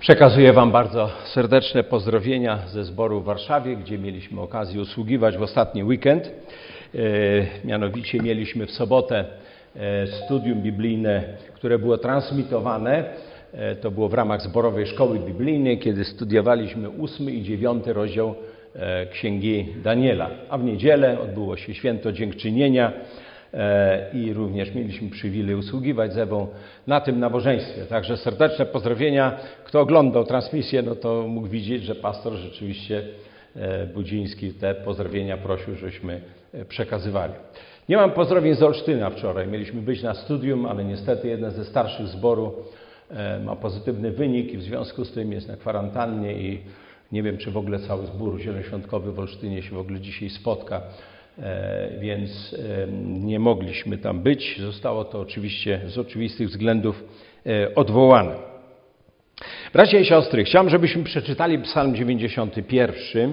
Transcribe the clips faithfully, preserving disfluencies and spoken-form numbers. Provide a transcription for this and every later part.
Przekazuję Wam bardzo serdeczne pozdrowienia ze zboru w Warszawie, gdzie mieliśmy okazję usługiwać w ostatni weekend. E, mianowicie mieliśmy w sobotę e, studium biblijne, które było transmitowane. E, to było w ramach zborowej szkoły biblijnej, kiedy studiowaliśmy ósmy i dziewiąty rozdział e, Księgi Daniela. A w niedzielę odbyło się święto dziękczynienia i również mieliśmy przywilej usługiwać z Ewą na tym nabożeństwie. Także serdeczne pozdrowienia. Kto oglądał transmisję, no to mógł widzieć, że pastor rzeczywiście Budziński te pozdrowienia prosił, żeśmy przekazywali. Nie mam pozdrowień z Olsztyna wczoraj. Mieliśmy być na studium, ale niestety jeden ze starszych zboru ma pozytywny wynik i w związku z tym jest na kwarantannie i nie wiem, czy w ogóle cały zbór zielonoświątkowy w Olsztynie się w ogóle dzisiaj spotka. Więc nie mogliśmy tam być. Zostało to oczywiście z oczywistych względów odwołane. Bracia i siostry, chciałem, żebyśmy przeczytali Psalm dziewięćdziesiąty pierwszy.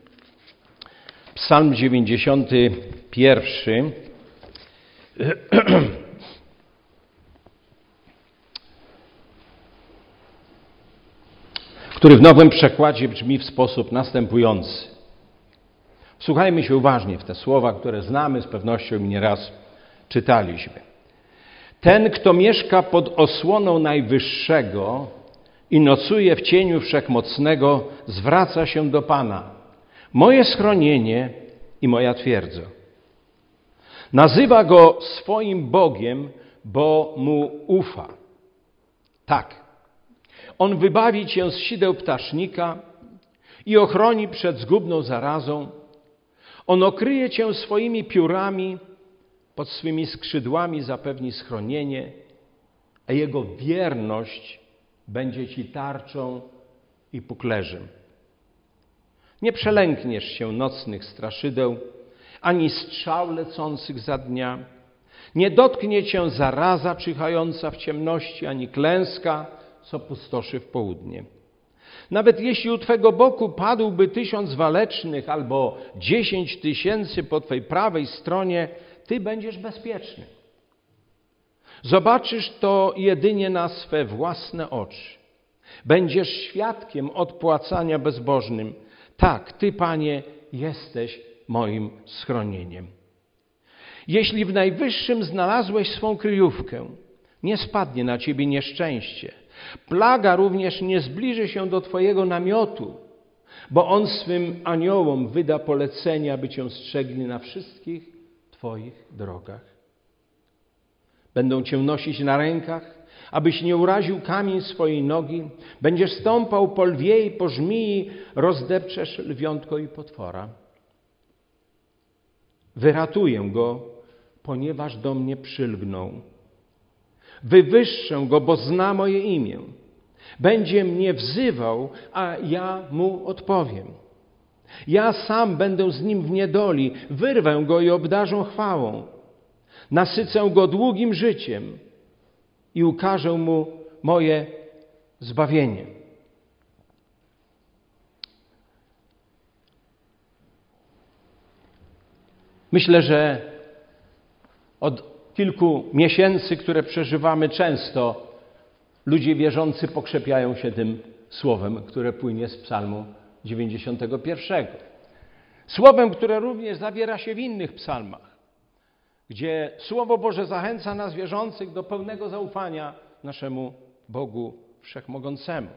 Psalm dziewięćdziesiąty pierwszy. który w nowym przekładzie brzmi w sposób następujący. Słuchajmy się uważnie w te słowa, które znamy z pewnością i nieraz czytaliśmy. Ten, kto mieszka pod osłoną Najwyższego i nocuje w cieniu Wszechmocnego, zwraca się do Pana. Moje schronienie i moja twierdza. Nazywa Go swoim Bogiem, bo Mu ufa. Tak, On wybawi cię z sideł ptasznika i ochroni przed zgubną zarazą. On okryje cię swoimi piórami, pod swymi skrzydłami zapewni schronienie, a Jego wierność będzie ci tarczą i puklerzem. Nie przelękniesz się nocnych straszydeł, ani strzał lecących za dnia. Nie dotknie cię zaraza czyhająca w ciemności, ani klęska, co pustoszy w południe. Nawet jeśli u Twego boku padłby tysiąc walecznych albo dziesięć tysięcy po Twej prawej stronie, Ty będziesz bezpieczny. Zobaczysz to jedynie na swe własne oczy. Będziesz świadkiem odpłacania bezbożnym. Tak, Ty, Panie, jesteś moim schronieniem. Jeśli w Najwyższym znalazłeś swą kryjówkę, nie spadnie na Ciebie nieszczęście. Plaga również nie zbliży się do Twojego namiotu, bo On swym aniołom wyda polecenia, aby Cię strzegli na wszystkich Twoich drogach. Będą Cię nosić na rękach, abyś nie uraził kamień swojej nogi. Będziesz stąpał po lwie i po żmii, rozdepczesz lwiątko i potwora. Wyratuję Go, ponieważ do mnie przylgnął. Wywyższę Go, bo zna moje imię. Będzie mnie wzywał, a ja Mu odpowiem. Ja sam będę z Nim w niedoli, wyrwę Go i obdarzę chwałą. Nasycę Go długim życiem i ukażę Mu moje zbawienie. Myślę, że od kilku miesięcy, które przeżywamy, często ludzie wierzący pokrzepiają się tym słowem, które płynie z Psalmu dziewięćdziesiątego pierwszego. Słowem, które również zawiera się w innych psalmach, gdzie Słowo Boże zachęca nas wierzących do pełnego zaufania naszemu Bogu Wszechmogącemu.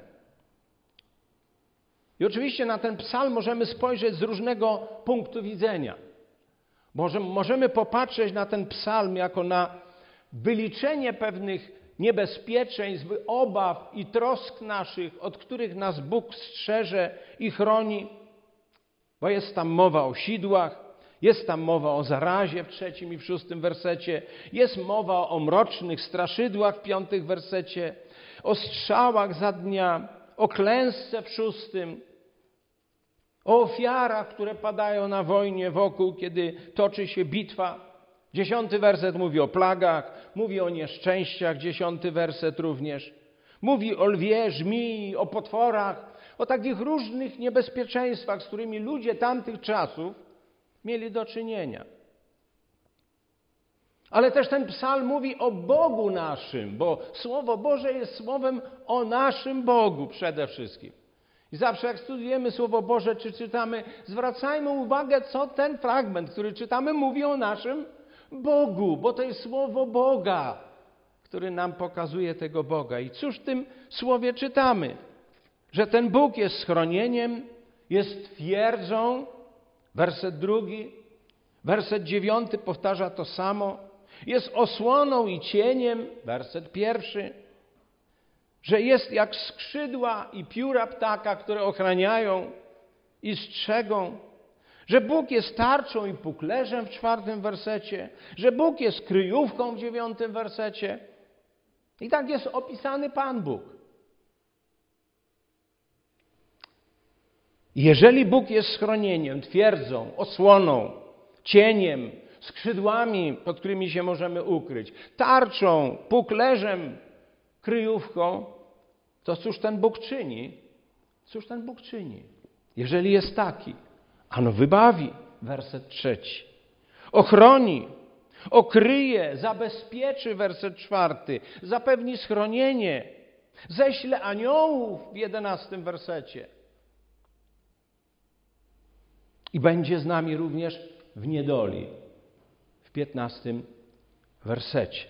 I oczywiście na ten psalm możemy spojrzeć z różnego punktu widzenia. Możemy popatrzeć na ten psalm jako na wyliczenie pewnych niebezpieczeństw, obaw i trosk naszych, od których nas Bóg strzeże i chroni, bo jest tam mowa o sidłach, jest tam mowa o zarazie w trzecim i w szóstym wersecie, jest mowa o mrocznych straszydłach w piątym wersecie, o strzałach za dnia, o klęsce w szóstym, o ofiarach, które padają na wojnie wokół, kiedy toczy się bitwa. Dziesiąty werset mówi o plagach, mówi o nieszczęściach, dziesiąty werset również. Mówi o lwie, żmii, o potworach, o takich różnych niebezpieczeństwach, z którymi ludzie tamtych czasów mieli do czynienia. Ale też ten psalm mówi o Bogu naszym, bo Słowo Boże jest słowem o naszym Bogu przede wszystkim. I zawsze jak studujemy Słowo Boże, czy czytamy, zwracajmy uwagę, co ten fragment, który czytamy, mówi o naszym Bogu, bo to jest Słowo Boga, który nam pokazuje tego Boga. I cóż w tym Słowie czytamy? Że ten Bóg jest schronieniem, jest twierdzą, werset drugi, werset dziewiąty powtarza to samo, jest osłoną i cieniem, werset pierwszy, że jest jak skrzydła i pióra ptaka, które ochraniają i strzegą, że Bóg jest tarczą i puklerzem w czwartym wersecie, że Bóg jest kryjówką w dziewiątym wersecie. I tak jest opisany Pan Bóg. Jeżeli Bóg jest schronieniem, twierdzą, osłoną, cieniem, skrzydłami, pod którymi się możemy ukryć, tarczą, puklerzem, kryjówką, to cóż ten Bóg czyni? Cóż ten Bóg czyni? Jeżeli jest taki, ano wybawi, werset trzeci, ochroni, okryje, zabezpieczy, werset czwarty, zapewni schronienie, ześle aniołów w jedenastym wersecie i będzie z nami również w niedoli, w piętnastym wersecie.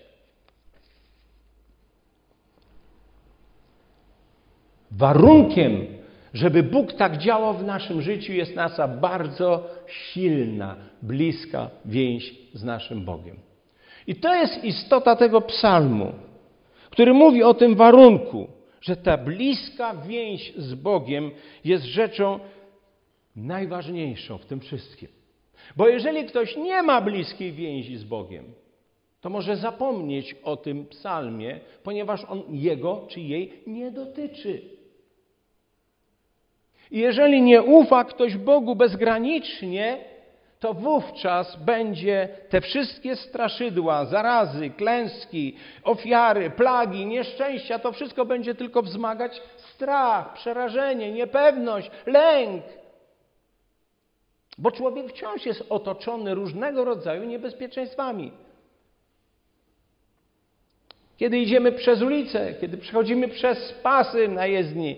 Warunkiem, żeby Bóg tak działał w naszym życiu, jest nasza bardzo silna, bliska więź z naszym Bogiem. I to jest istota tego psalmu, który mówi o tym warunku, że ta bliska więź z Bogiem jest rzeczą najważniejszą w tym wszystkim. Bo jeżeli ktoś nie ma bliskiej więzi z Bogiem, to może zapomnieć o tym psalmie, ponieważ on jego czy jej nie dotyczy. I jeżeli nie ufa ktoś Bogu bezgranicznie, to wówczas będzie te wszystkie straszydła, zarazy, klęski, ofiary, plagi, nieszczęścia, to wszystko będzie tylko wzmagać strach, przerażenie, niepewność, lęk. Bo człowiek wciąż jest otoczony różnego rodzaju niebezpieczeństwami. Kiedy idziemy przez ulicę, kiedy przechodzimy przez pasy na jezdni,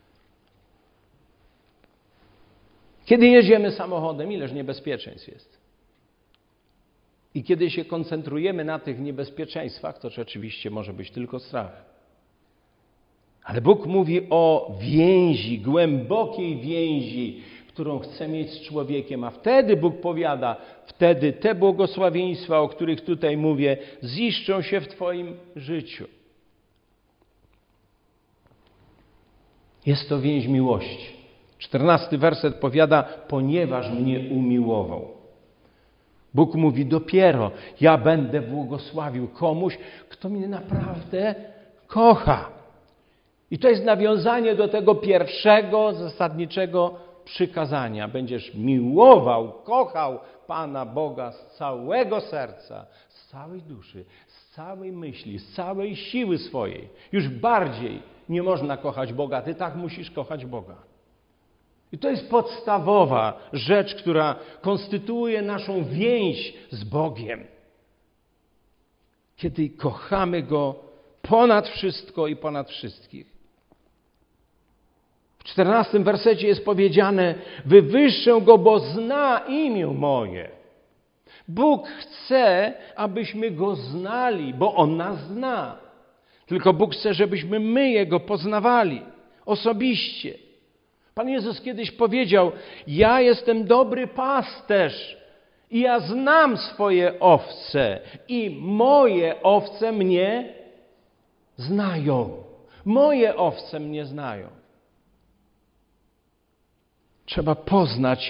kiedy jedziemy samochodem, ileż niebezpieczeństw jest. I kiedy się koncentrujemy na tych niebezpieczeństwach, to rzeczywiście może być tylko strach. Ale Bóg mówi o więzi, głębokiej więzi, którą chce mieć z człowiekiem, a wtedy Bóg powiada, wtedy te błogosławieństwa, o których tutaj mówię, ziszczą się w Twoim życiu. Jest to więź miłości. Czternasty werset powiada, ponieważ mnie umiłował. Bóg mówi, dopiero ja będę błogosławił komuś, kto mnie naprawdę kocha. I to jest nawiązanie do tego pierwszego, zasadniczego przykazania. Będziesz miłował, kochał Pana Boga z całego serca, z całej duszy, z całej myśli, z całej siły swojej. Już bardziej nie można kochać Boga, ty tak musisz kochać Boga. I to jest podstawowa rzecz, która konstytuuje naszą więź z Bogiem. Kiedy kochamy Go ponad wszystko i ponad wszystkich. W czternastym wersecie jest powiedziane, wywyższę Go, bo zna imię moje. Bóg chce, abyśmy Go znali, bo On nas zna. Tylko Bóg chce, żebyśmy my Jego poznawali osobiście. Pan Jezus kiedyś powiedział, ja jestem dobry pasterz i ja znam swoje owce i moje owce mnie znają. Moje owce mnie znają. Trzeba poznać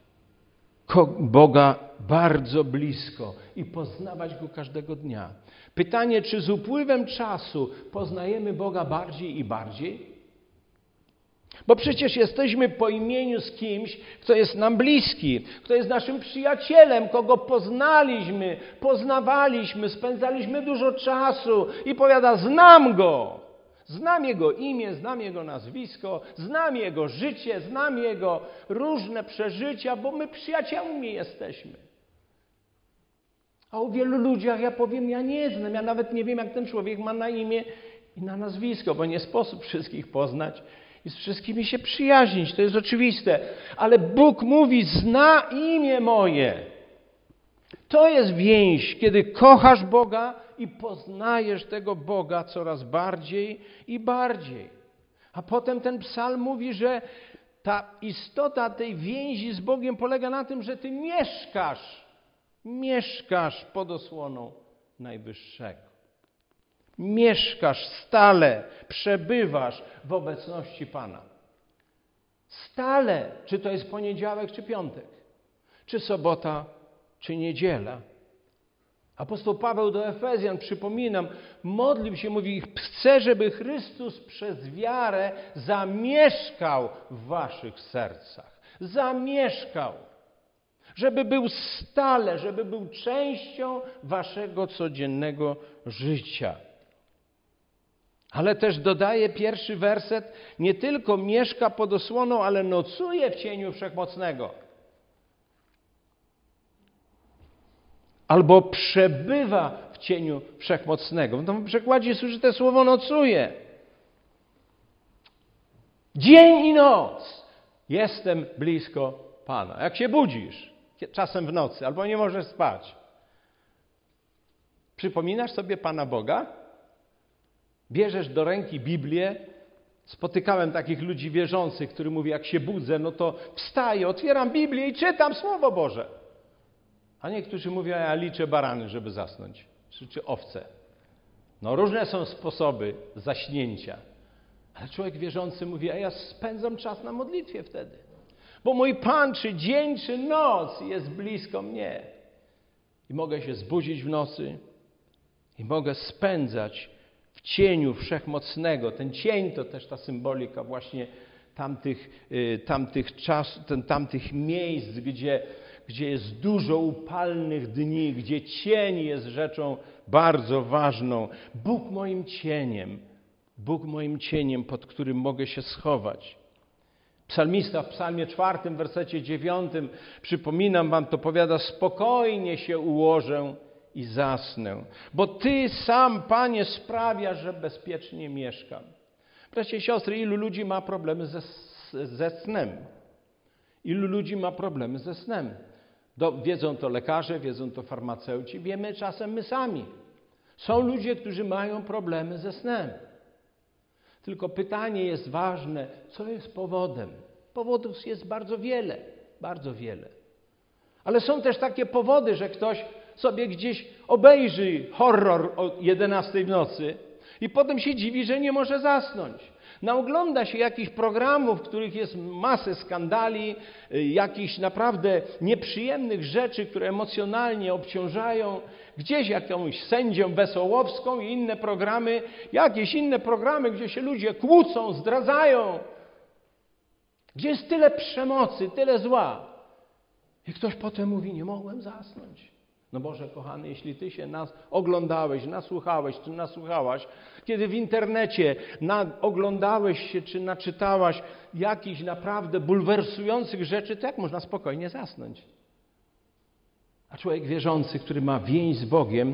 Boga bardzo blisko i poznawać Go każdego dnia. Pytanie, czy z upływem czasu poznajemy Boga bardziej i bardziej? Bo przecież jesteśmy po imieniu z kimś, kto jest nam bliski, kto jest naszym przyjacielem, kogo poznaliśmy, poznawaliśmy, spędzaliśmy dużo czasu i powiada, znam Go. Znam Jego imię, znam Jego nazwisko, znam Jego życie, znam Jego różne przeżycia, bo my przyjaciółmi jesteśmy. A o wielu ludziach ja powiem, ja nie znam, ja nawet nie wiem, jak ten człowiek ma na imię i na nazwisko, bo nie sposób wszystkich poznać i z wszystkimi się przyjaźnić, to jest oczywiste. Ale Bóg mówi, zna imię moje. To jest więź, kiedy kochasz Boga i poznajesz tego Boga coraz bardziej i bardziej. A potem ten psalm mówi, że ta istota tej więzi z Bogiem polega na tym, że ty mieszkasz, mieszkasz pod osłoną Najwyższego. Mieszkasz stale, przebywasz w obecności Pana. Stale, czy to jest poniedziałek, czy piątek, czy sobota, czy niedziela. Apostoł Paweł do Efezjan, przypominam, modlił się, mówi, chcę, żeby Chrystus przez wiarę zamieszkał w waszych sercach. Zamieszkał. Żeby był stale, żeby był częścią waszego codziennego życia. Ale też dodaje pierwszy werset, nie tylko mieszka pod osłoną, ale nocuje w cieniu Wszechmocnego. Albo przebywa w cieniu Wszechmocnego. W tym przekładzie jest użyte słowo nocuje. Dzień i noc jestem blisko Pana. Jak się budzisz, czasem w nocy, albo nie możesz spać, przypominasz sobie Pana Boga? Bierzesz do ręki Biblię. Spotykałem takich ludzi wierzących, którzy mówią, jak się budzę, no to wstaję, otwieram Biblię i czytam Słowo Boże. A niektórzy mówią, ja liczę barany, żeby zasnąć, czy, czy owce. No różne są sposoby zaśnięcia. Ale człowiek wierzący mówi, a ja spędzam czas na modlitwie wtedy. Bo mój Pan, czy dzień, czy noc jest blisko mnie. I mogę się zbudzić w nocy i mogę spędzać w cieniu Wszechmocnego. Ten cień to też ta symbolika właśnie tamtych, tamtych, czas, tamtych miejsc, gdzie, gdzie jest dużo upalnych dni, gdzie cień jest rzeczą bardzo ważną. Bóg moim cieniem, Bóg moim cieniem, pod którym mogę się schować. Psalmista w psalmie czwartym, wersecie dziewiątym, przypominam wam, to powiada, spokojnie się ułożę i zasnę, bo Ty sam, Panie, sprawiasz, że bezpiecznie mieszkam. Bracia i siostry, ilu ludzi ma problemy ze, ze snem? Ilu ludzi ma problemy ze snem? Do, wiedzą to lekarze, wiedzą to farmaceuci, wiemy czasem my sami. Są ludzie, którzy mają problemy ze snem. Tylko pytanie jest ważne, co jest powodem? Powodów jest bardzo wiele, bardzo wiele. Ale są też takie powody, że ktoś sobie gdzieś obejrzy horror o jedenastej w nocy i potem się dziwi, że nie może zasnąć. Naogląda się jakichś programów, w których jest masę skandali, jakichś naprawdę nieprzyjemnych rzeczy, które emocjonalnie obciążają. Gdzieś jakąś sędzią Wesołowską i inne programy, jakieś inne programy, gdzie się ludzie kłócą, zdradzają. Gdzie jest tyle przemocy, tyle zła. I ktoś potem mówi, nie mogłem zasnąć. No Boże kochany, jeśli Ty się nas oglądałeś, nasłuchałeś, czy nasłuchałaś, kiedy w internecie na, oglądałeś się, czy naczytałaś jakichś naprawdę bulwersujących rzeczy, to jak można spokojnie zasnąć? A człowiek wierzący, który ma więź z Bogiem,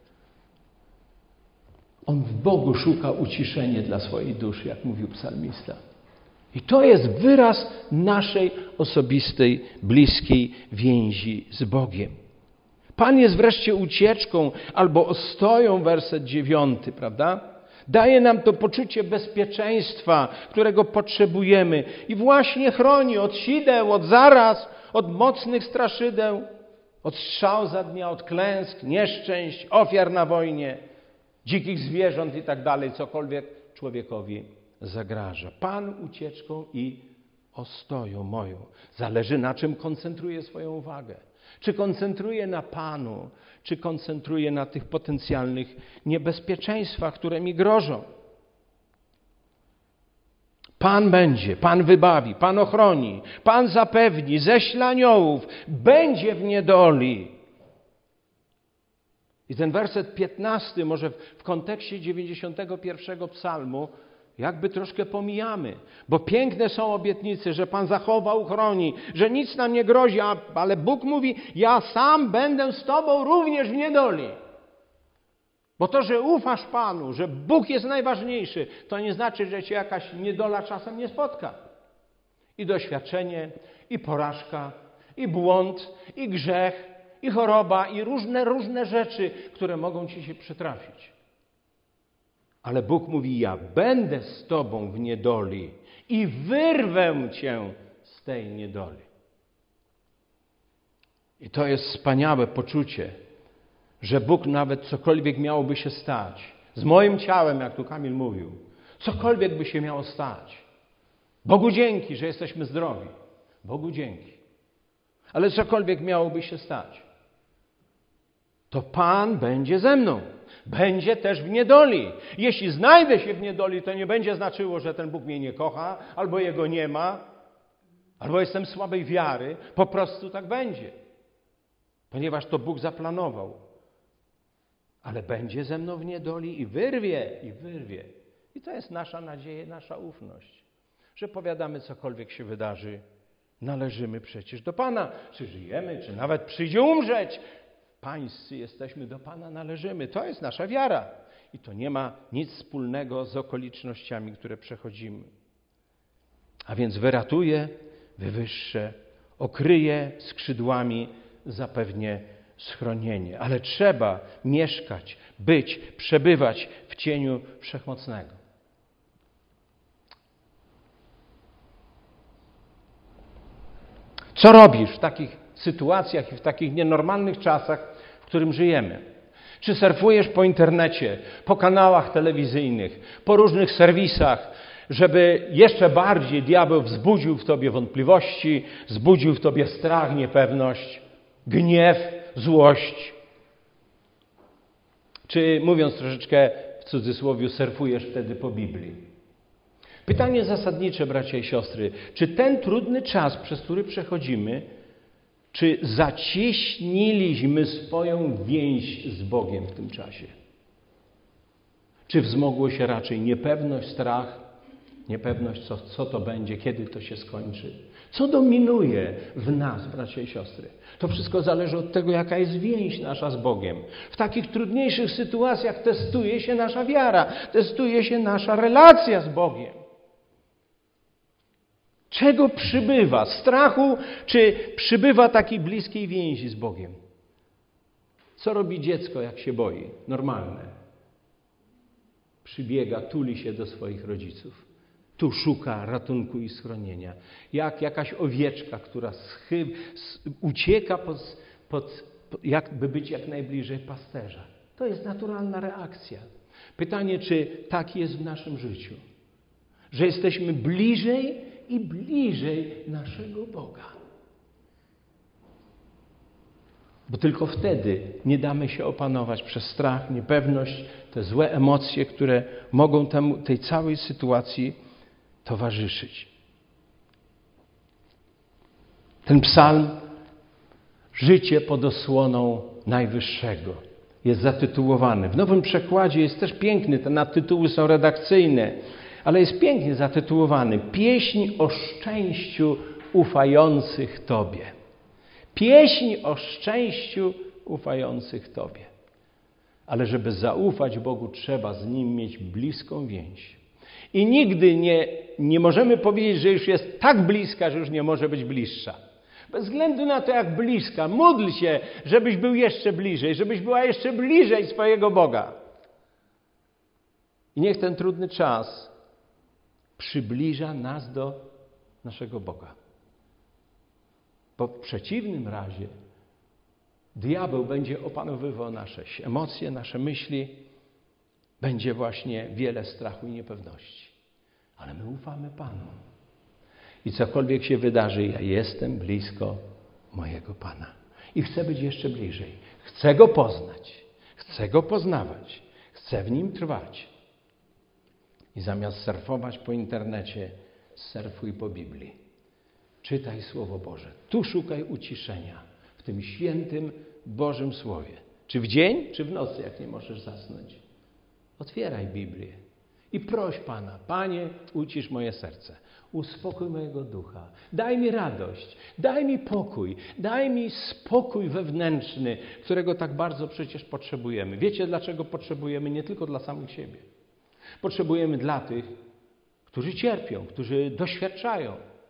on w Bogu szuka uciszenia dla swojej duszy, jak mówił psalmista. I to jest wyraz naszej osobistej, bliskiej więzi z Bogiem. Pan jest wreszcie ucieczką albo ostoją, werset dziewiąty, prawda? Daje nam to poczucie bezpieczeństwa, którego potrzebujemy i właśnie chroni od sideł, od zaraz, od mocnych straszydeł, od strzał za dnia, od klęsk, nieszczęść, ofiar na wojnie, dzikich zwierząt i tak dalej, cokolwiek człowiekowi zagraża. Pan ucieczką i ostoją moją. Zależy, na czym koncentruje swoją uwagę. Czy koncentruje na Panu, czy koncentruje na tych potencjalnych niebezpieczeństwach, które mi grożą. Pan będzie, Pan wybawi, Pan ochroni, Pan zapewni, ześle aniołów, będzie w niedoli. I ten werset piętnasty, może w kontekście dziewięćdziesiątego pierwszego psalmu, jakby troszkę pomijamy, bo piękne są obietnice, że Pan zachowa, uchroni, że nic nam nie grozi, a, ale Bóg mówi, ja sam będę z Tobą również w niedoli. Bo to, że ufasz Panu, że Bóg jest najważniejszy, to nie znaczy, że Cię jakaś niedola czasem nie spotka. I doświadczenie, i porażka, i błąd, i grzech, i choroba, i różne, różne rzeczy, które mogą Ci się przytrafić. Ale Bóg mówi, ja będę z Tobą w niedoli i wyrwę Cię z tej niedoli. I to jest wspaniałe poczucie, że Bóg nawet cokolwiek miałoby się stać, z moim ciałem, jak tu Kamil mówił, cokolwiek by się miało stać. Bogu dzięki, że jesteśmy zdrowi. Bogu dzięki. Ale cokolwiek miałoby się stać, to Pan będzie ze mną. Będzie też w niedoli. Jeśli znajdę się w niedoli, to nie będzie znaczyło, że ten Bóg mnie nie kocha, albo Jego nie ma, albo jestem słabej wiary. Po prostu tak będzie. Ponieważ to Bóg zaplanował. Ale będzie ze mną w niedoli i wyrwie, i wyrwie. I to jest nasza nadzieja, nasza ufność. Że powiadamy, cokolwiek się wydarzy, należymy przecież do Pana. Czy żyjemy, czy nawet przyjdzie umrzeć. Pańscy jesteśmy, do Pana należymy. To jest nasza wiara. I to nie ma nic wspólnego z okolicznościami, które przechodzimy. A więc wyratuje, wywyższę, okryje skrzydłami, zapewnie schronienie. Ale trzeba mieszkać, być, przebywać w cieniu Wszechmocnego. Co robisz w takich sytuacjach i w takich nienormalnych czasach, w którym żyjemy? Czy surfujesz po internecie, po kanałach telewizyjnych, po różnych serwisach, żeby jeszcze bardziej diabeł wzbudził w tobie wątpliwości, wzbudził w tobie strach, niepewność, gniew, złość? Czy, mówiąc troszeczkę w cudzysłowie, surfujesz wtedy po Biblii? Pytanie zasadnicze, bracia i siostry, czy ten trudny czas, przez który przechodzimy, czy zacieśniliśmy swoją więź z Bogiem w tym czasie? Czy wzmogło się raczej niepewność, strach, niepewność, co, co to będzie, kiedy to się skończy? Co dominuje w nas, bracia i siostry? To wszystko zależy od tego, jaka jest więź nasza z Bogiem. W takich trudniejszych sytuacjach testuje się nasza wiara, testuje się nasza relacja z Bogiem. Czego przybywa? Strachu, czy przybywa takiej bliskiej więzi z Bogiem? Co robi dziecko, jak się boi? Normalne. Przybiega, tuli się do swoich rodziców. Tu szuka ratunku i schronienia. Jak jakaś owieczka, która schy, ucieka, pod, pod, jakby być jak najbliżej pasterza. To jest naturalna reakcja. Pytanie, czy tak jest w naszym życiu? Że jesteśmy bliżej i bliżej naszego Boga. Bo tylko wtedy nie damy się opanować przez strach, niepewność, te złe emocje, które mogą temu, tej całej sytuacji towarzyszyć. Ten psalm, życie pod osłoną Najwyższego, jest zatytułowany. W Nowym Przekładzie jest też piękny, te nadtytuły są redakcyjne, ale jest pięknie zatytułowany Pieśń o szczęściu ufających Tobie. Pieśń o szczęściu ufających Tobie. Ale żeby zaufać Bogu, trzeba z Nim mieć bliską więź. I nigdy nie, nie możemy powiedzieć, że już jest tak bliska, że już nie może być bliższa. Bez względu na to, jak bliska, módl się, żebyś był jeszcze bliżej, żebyś była jeszcze bliżej swojego Boga. I niech ten trudny czas przybliża nas do naszego Boga. Bo w przeciwnym razie diabeł będzie opanowywał nasze emocje, nasze myśli. Będzie właśnie wiele strachu i niepewności. Ale my ufamy Panu. I cokolwiek się wydarzy, ja jestem blisko mojego Pana. I chcę być jeszcze bliżej. Chcę Go poznać. Chcę Go poznawać. Chcę w Nim trwać. I zamiast surfować po internecie, surfuj po Biblii. Czytaj Słowo Boże. Tu szukaj uciszenia. W tym świętym Bożym Słowie. Czy w dzień, czy w nocy, jak nie możesz zasnąć. Otwieraj Biblię I proś Pana, Panie, ucisz moje serce, uspokój mojego ducha, daj mi radość, daj mi pokój, daj mi spokój wewnętrzny, którego tak bardzo przecież potrzebujemy. Wiecie, dlaczego potrzebujemy? Nie tylko dla samych siebie. Potrzebujemy dla tych, którzy cierpią, którzy doświadczają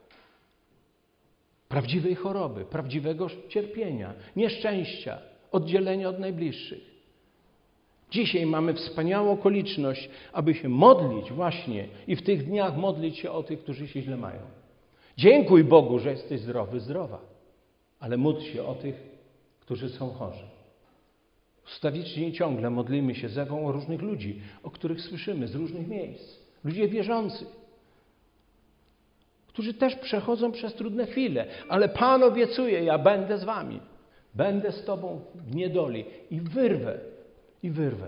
prawdziwej choroby, prawdziwego cierpienia, nieszczęścia, oddzielenia od najbliższych. Dzisiaj mamy wspaniałą okoliczność, aby się modlić właśnie i w tych dniach modlić się o tych, którzy się źle mają. Dziękuj Bogu, że jesteś zdrowy, zdrowa, ale módl się o tych, którzy są chorzy. Ustawicznie ciągle modlimy się z Ewą o różnych ludzi, o których słyszymy z różnych miejsc. Ludzie wierzący, którzy też przechodzą przez trudne chwile, ale Pan obiecuje, ja będę z wami. Będę z tobą w niedoli i wyrwę, i wyrwę.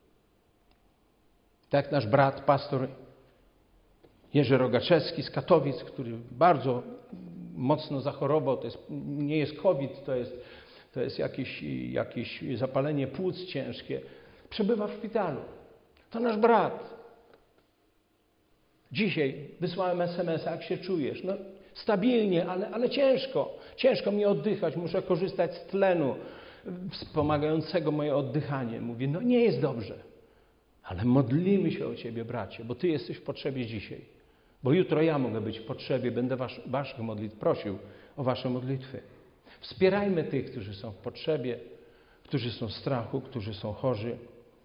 Tak nasz brat, pastor Jerzy Rogaczewski z Katowic, który bardzo mocno zachorował, to jest, nie jest COVID, to jest, to jest jakieś, jakieś zapalenie płuc ciężkie, przebywa w szpitalu. To nasz brat. Dzisiaj wysłałem es em es a, jak się czujesz? No stabilnie, ale, ale ciężko. Ciężko mi oddychać, muszę korzystać z tlenu wspomagającego moje oddychanie. Mówię, no nie jest dobrze, ale modlimy się o Ciebie, bracie, bo Ty jesteś w potrzebie dzisiaj. Bo jutro ja mogę być w potrzebie, będę was, Waszych modlitw prosił o Wasze modlitwy. Wspierajmy tych, którzy są w potrzebie, którzy są w strachu, którzy są chorzy.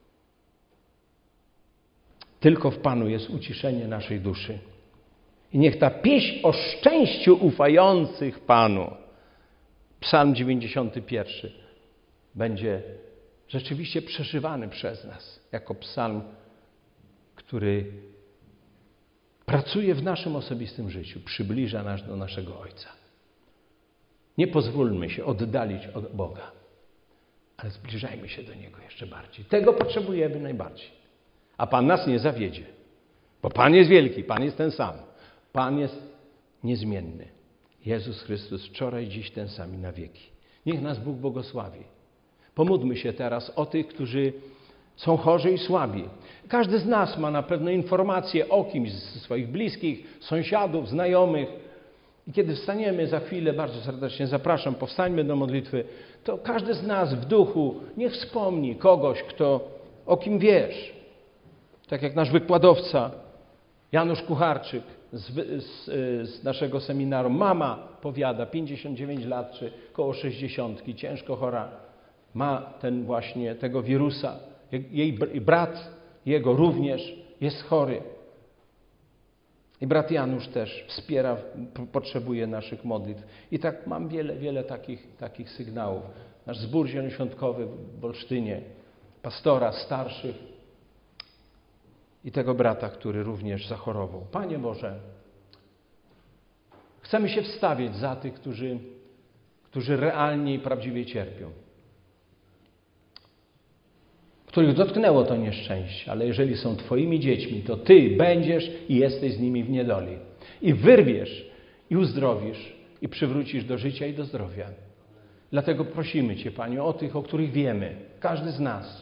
Tylko w Panu jest uciszenie naszej duszy. I niech ta pieśń o szczęściu ufających Panu, Psalm dziewięćdziesiąty pierwszy, będzie rzeczywiście przeżywany przez nas jako psalm, który pracuje w naszym osobistym życiu, przybliża nas do naszego Ojca. Nie pozwólmy się oddalić od Boga, ale zbliżajmy się do Niego jeszcze bardziej. Tego potrzebujemy najbardziej. A Pan nas nie zawiedzie, bo Pan jest wielki, Pan jest ten sam. Pan jest niezmienny. Jezus Chrystus wczoraj, dziś ten sam i na wieki. Niech nas Bóg błogosławi. Pomódlmy się teraz o tych, którzy są chorzy i słabi. Każdy z nas ma na pewno informacje o kimś ze swoich bliskich, sąsiadów, znajomych. I kiedy wstaniemy za chwilę, bardzo serdecznie zapraszam, powstańmy do modlitwy, to każdy z nas w duchu niech wspomni kogoś, kto, o kim wiesz. Tak jak nasz wykładowca Janusz Kucharczyk z, z, z naszego seminarium. Mama, powiada, pięćdziesiąt dziewięć lat, czy koło sześćdziesiątki, ciężko chora. Ma ten właśnie, tego wirusa. Jej brat, jego również jest chory. I brat Janusz też wspiera, potrzebuje naszych modlitw. I tak mam wiele, wiele takich, takich sygnałów. Nasz zbór zielonoświątkowy w Olsztynie, pastora starszych i tego brata, który również zachorował. Panie Boże, chcemy się wstawić za tych, którzy, którzy realnie i prawdziwie cierpią. Których dotknęło to nieszczęście, ale jeżeli są Twoimi dziećmi, to Ty będziesz i jesteś z nimi w niedoli. I wyrwiesz, i uzdrowisz, i przywrócisz do życia i do zdrowia. Dlatego prosimy Cię, Panie, o tych, o których wiemy, każdy z nas.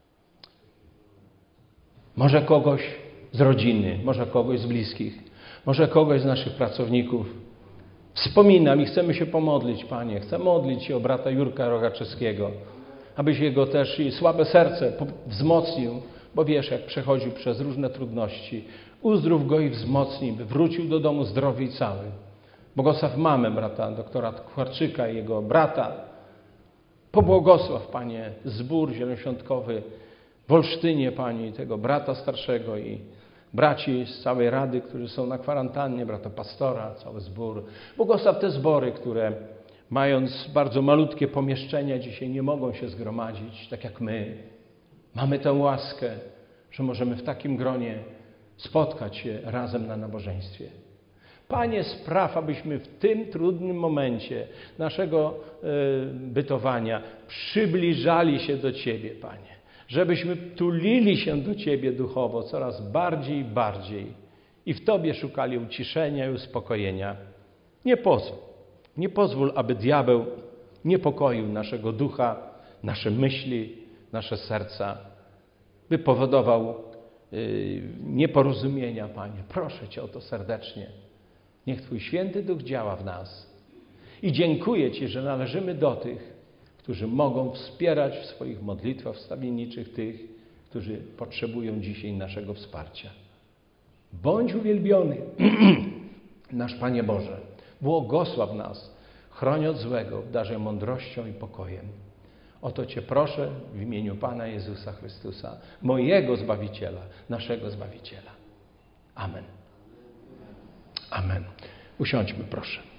Może kogoś z rodziny, może kogoś z bliskich, może kogoś z naszych pracowników. Wspominam i chcemy się pomodlić, Panie. Chcę modlić się o brata Jurka Rogaczewskiego, abyś jego też i słabe serce wzmocnił, bo wiesz, jak przechodził przez różne trudności. Uzdrów go i wzmocnij, by wrócił do domu zdrowy i cały. Błogosław mamę brata doktora Kucharczyka i jego brata. Pobłogosław, Panie, zbór zielonoświątkowy w Olsztynie, Panie, i tego brata starszego i braci z całej Rady, którzy są na kwarantannie, brata pastora, cały zbór. Błogosław te zbory, które mając bardzo malutkie pomieszczenia, dzisiaj nie mogą się zgromadzić, tak jak my. Mamy tę łaskę, że możemy w takim gronie spotkać się razem na nabożeństwie. Panie, spraw, abyśmy w tym trudnym momencie naszego y, bytowania przybliżali się do Ciebie, Panie. Żebyśmy tulili się do Ciebie duchowo coraz bardziej i bardziej i w Tobie szukali uciszenia i uspokojenia. Nie pozwól. Nie pozwól, aby diabeł niepokoił naszego ducha, nasze myśli, nasze serca, by powodował yy, nieporozumienia, Panie. Proszę Cię o to serdecznie. Niech Twój Święty Duch działa w nas. I dziękuję Ci, że należymy do tych, którzy mogą wspierać w swoich modlitwach wstawienniczych tych, którzy potrzebują dzisiaj naszego wsparcia. Bądź uwielbiony, nasz Panie Boże. Błogosław nas, chroń od złego, obdarzaj mądrością i pokojem. O to Cię proszę w imieniu Pana Jezusa Chrystusa, mojego Zbawiciela, naszego Zbawiciela. Amen. Amen. Usiądźmy, proszę.